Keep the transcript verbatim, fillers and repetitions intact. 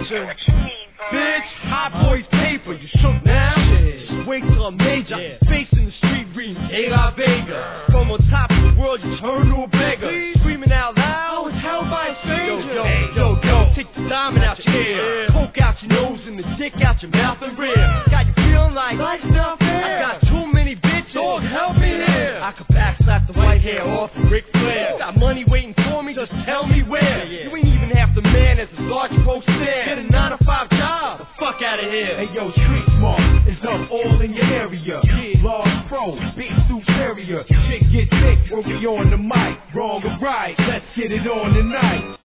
attention. Bitch, hot boys paper, you shook now? Just wait till I'm major. Yeah. Face in the street reading De La Vega. From on top of the world, you turn to a beggar. Please. Screaming out loud, I was held by a stranger. Yo, yo, hey, yo, yo, take the diamond out your hair. Coke out your nose and the dick out your mouth and rear. Got you feeling like life's not fair. I got too many bitches. Dog, help me here. I could backslap the white hair off of Ric Flair. Got money waiting for me, just tell me where. You ain't even half the man as a large folks there. Get a nine to five job. The fuck out of here. Hey yo, Street Smart is up all in your area. Yeah. Large pro, big superior. Chick get thick when we on the mic. Wrong or right, let's get it on tonight.